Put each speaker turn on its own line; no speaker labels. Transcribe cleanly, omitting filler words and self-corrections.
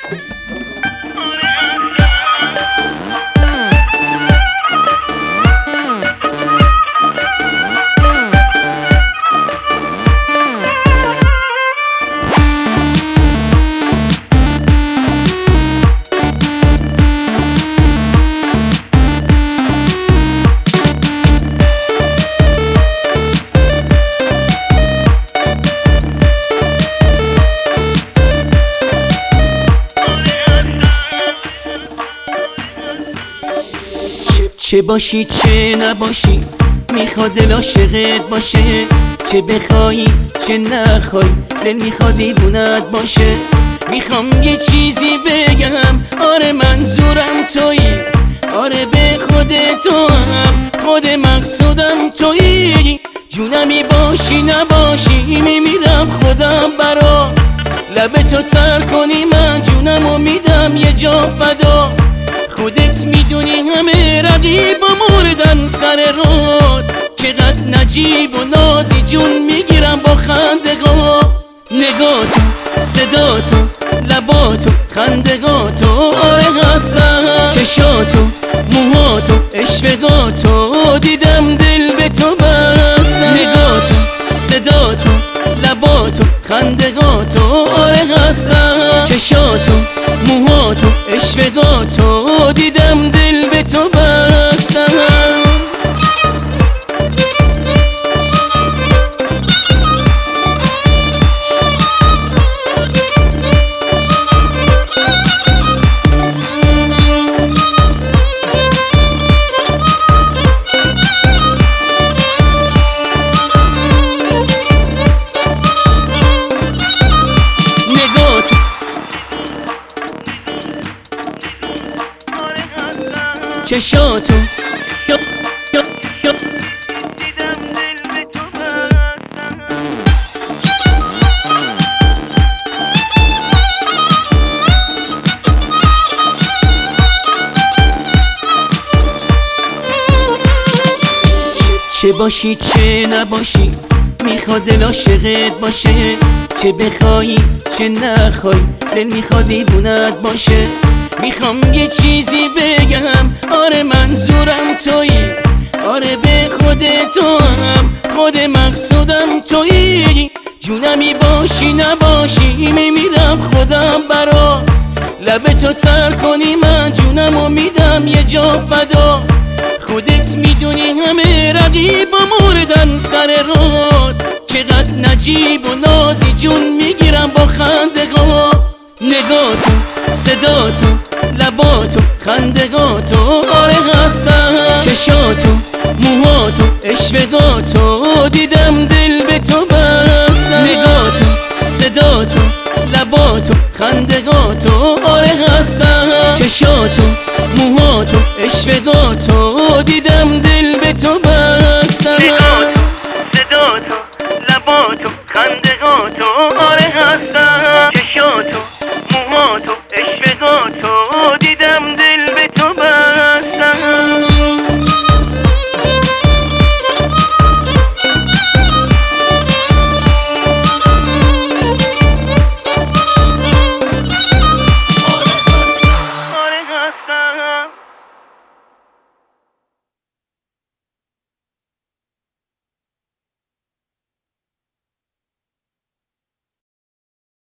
چه باشی چه نباشی میخواد دل عاشقت باشه، چه بخوایی چه نخوای دل میخواد دیوونت باشه. میخوام یه چیزی بگم، آره منظورم تویی، آره به خود تو هم خود مقصودم تویی. جونمی باشی نباشی میمیرم خودم برات، لب تو تر کنی من جونمو میدم یه جا فدا. خودت میدونی همه رقیبا مردن سر رود، چقدر نجیب و نازی جون میگیرم با خندگاه. نگاتو صداتو لباتو خندگاتو آره هستم، چشاتو موهاتو اشفقاتو دیدم دل به تو بستم. نگاتو صداتو لباتو خندگاتو آره هستم، چشاتو موهاتو اشفقاتو دیدم دل به تو بستم. چشاتو دیدم دل به تو بستم. چه باشی چه نباشی میخواد دل عاشقت باشه، چه بخوایی چه نخوای دل میخواد دیوونت باشه. میخوام یه چیزی بگم، آره منظورم تویی، آره به خود تو هم خود مقصودم تویی. جونمی باشی نباشی میمیرم خودم برات، لب تو تر کنی من جونمو میدم یه جا فدا. خودت میدونی همه رقیبا مردن سر رود، چقدر نجیب و نازی جون میگیرم با خندگاه. نگاتو صداتو لباتو خندگاتو آره هستم، چشاتو موهاتو اشفقاتو دیدم دل به تو بستم. نگاتو صداتو لباتو خندگاتو آره هستم، چشاتو موهاتو اشفقاتو دیدم دل به تو بستم.